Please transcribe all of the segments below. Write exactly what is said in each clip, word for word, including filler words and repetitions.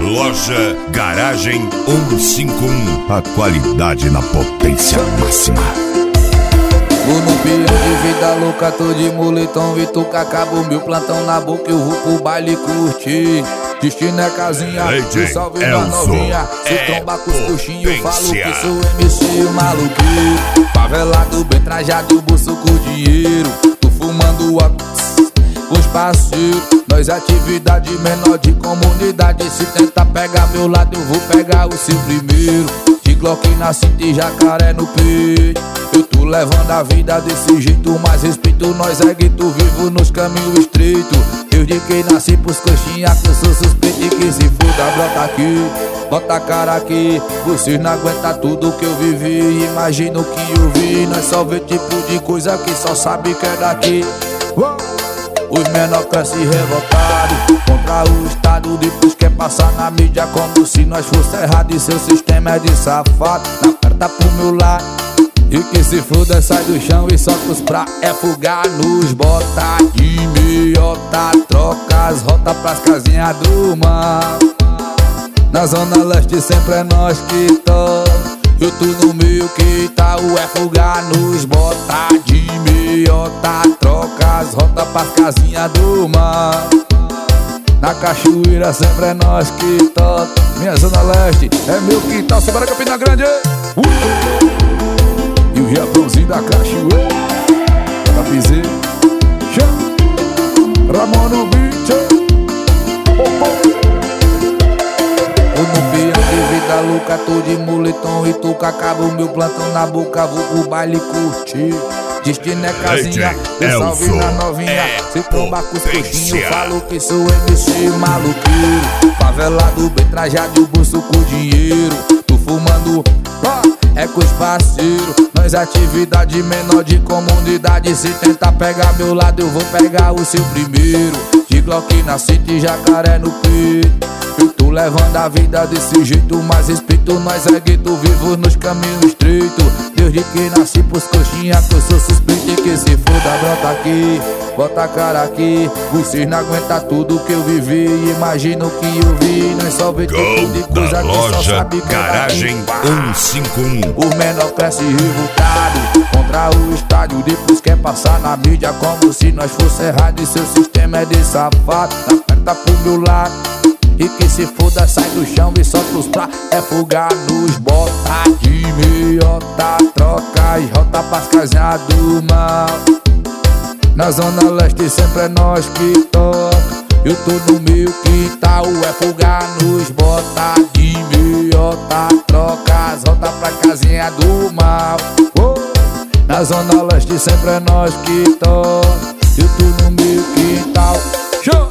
Loja Garagem cento e cinquenta e um. A qualidade na potência máxima. Vou num peão de vida louca, tô de moletom e tu acabou meu plantão na boca, eu vou pro baile curtir. Destino é casinha, Lady salve na novinha. Se é tromba com os coxinhos, eu falo que sou M C o maluqueiro. Favelado, bem trajado, bolso com dinheiro. Tô fumando óculos com os parceiros. Nós atividade menor de comunidade. Se tentar pegar meu lado, eu vou pegar o seu primeiro. De Glock na cinta e jacaré no peito. Eu tô levando a vida desse jeito, mas respeito nós é gueto vivo nos caminhos estreitos. Eu de quem nasci pros coxinha, que eu sou suspeito e que se foda, brota aqui, bota a cara aqui. Vocês não aguentam tudo que eu vivi, imagina o que eu vi. Nós só vê tipo de coisa que só sabe que é daqui. Os menor crescem revoltados contra o Estado, depois quer passar na mídia como se nós fosse errado. E seu sistema é de safado, na perna pro meu lado. E que se foda, sai do chão e solta os pra é fugar nos bota de meiota, troca as rotas pras casinhas do mal. Na zona leste sempre é nós que toca. Eu tô no meio que tá o é fugar nos bota de meiota, troca as rotas pras casinhas do mal. Na cachoeira sempre é nós que toca. Minha zona leste é meu quintal, se bora Campina Grande. uh! E o Japãozinho da cachoeira, da piseira, Ramon no beat. Eu no peão de vida louca, tô de moletom e tô com acaba o meu plantão na boca, vou pro baile curtir. Destino é casinha, eu salve na novinha. É se tromba com os coxinhos, falo que sou M C maluqueiro. Favelado, bem trajado, o bolso com dinheiro. Tô fumando, ó, é com os parceiros. Nós atividade menor de comunidade. Se tentar pegar meu lado, eu vou pegar o seu primeiro. De Glock na cinta e jacaré no peito. Eu tô levando a vida desse jeito, mas respeito nós é gueto vivo nos caminhos estreitos. Desde que nasci pros coxinha, que eu sou suspeito e que se foda, brota aqui, bota a cara aqui. Vocês não aguentam tudo que eu vivi, imagina o que eu vi. Nós só vê tipo de coisa que só sabe que Garagem cento e cinquenta e um. O menor cresce revoltado contra o estádio, depois quer passar na mídia como se nós fosse errado. E seu sistema é de safado, na perna pro meu lado. E que se foda, sai do chão e solta os pra é fugar nos bota de meiota, troca as rotas pras casinhas do mal. Na zona leste sempre é nós que toca. Eu tô no meio que tal, é fugar nos bota de meiota, troca as rotas pra casinha do mal. oh. Na zona leste sempre é nós que toca. Eu tô no meio que tal, show!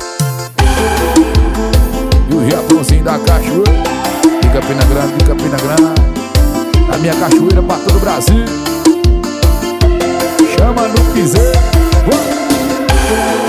E o Japãozinho da cachoeira, de Campina Grande, de Campina Grande. A minha cachoeira pra todo o Brasil. Chama no quiser.